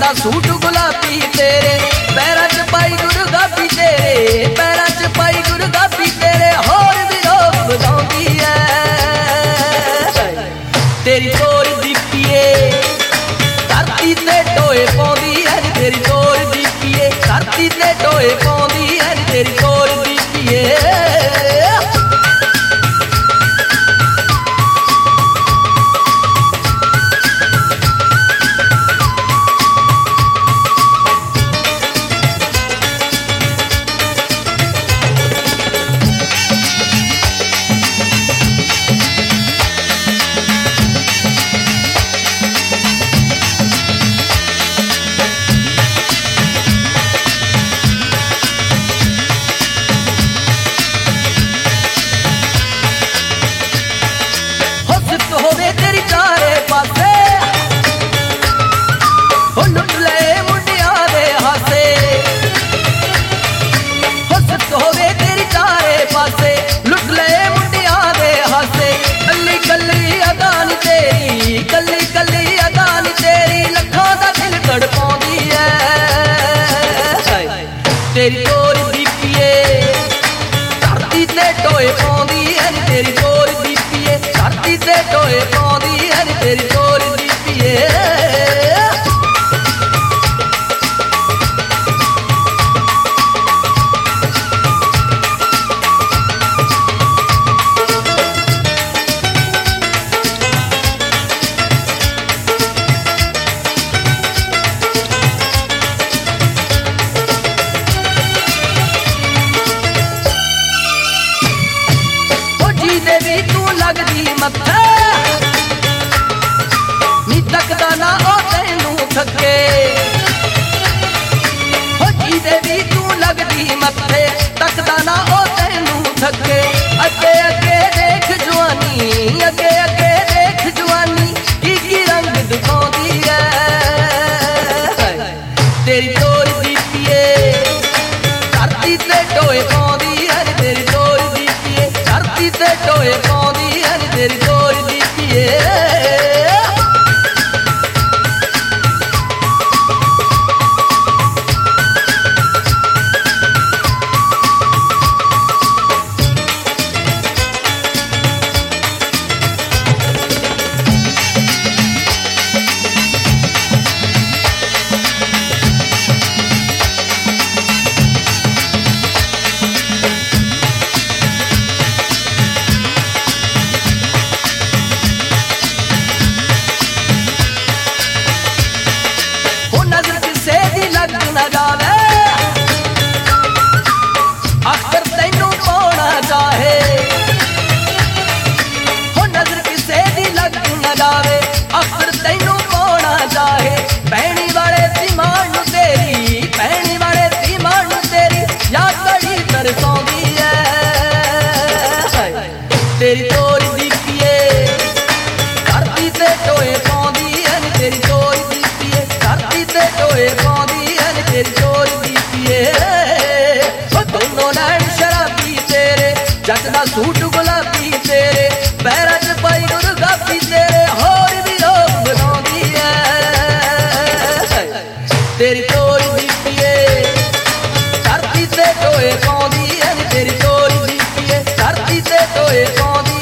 जचदा suit गुलाबी तेरे, पैरां च पाई गुरगाबी तेरे, पैरां च पाई गुरगाबी तेरे, होर भी लोग बधाउंदी है। तेरी तोर दीपीए धरती ते टोए पाउंदी है, तेरी तोर दीपीए धरती ते टोए पाउंदी है, तेरी तोर दीपीए। होवे तेरी चारे पासे हो लुट ले मुंडिया दे हासे, हो सिफ्त होवे तेरी चारे पासे लुट ले मुंडिया दे हासे। कल्ली कल्ली अदान तेरी, कल्ली कल्ली अदान तेरी, लखां दा दिल तड़पाउंदी है। तेरी तोर दीपीए धरती ते टोए पाउंदी है, तेरी तोर दीपीए धरती ते टोए पाउंदी है, तेरी तोर दीपीए। देवी तू लगदी मत्थे नी तकदा ना ओ तैनू थके, हो जी देवी तू लगदी मत्थे तकदा ना ओ तैनू थके। अगे अगे देख जवानी, अगे अगे देख जवानी, की रंग दिखाउंदी है। तेरी तोर दीपीए धरती ते टोए पाउंदी है, तेरी तोर दीपीए धरती ते टोए पाउंदी है, तेरी तोर दीपीए। नजर किसे दी लग न जावे, अख्तर तैनू पाउणा चाहे, हो नजर किसे दी लग न जावे, अख्तर तैनू पाउणा चाहे। पैणी वाले सीमान नू तेरी, पैणी वाले सीमान नू तेरी, याद बड़ी तरसाउंदी है। तेरी तोर दीपीए धरती ते टोए पाउंदी है, तेरी तोर दीपीए धरती ते टोए पाउंदी है, तेरी तोर दीपीए। दोनों नैन शराबी तेरे, जचदा सूट गुलाबी तेरे, पैरां च पाई गुरगाबी तेरे, होर भी लोग बधाउंदी है। तेरी तोर दीपीए धरती ते टोए पाउंदी है, तेरी तोर दीपीए धरती ते टोए पाउंदी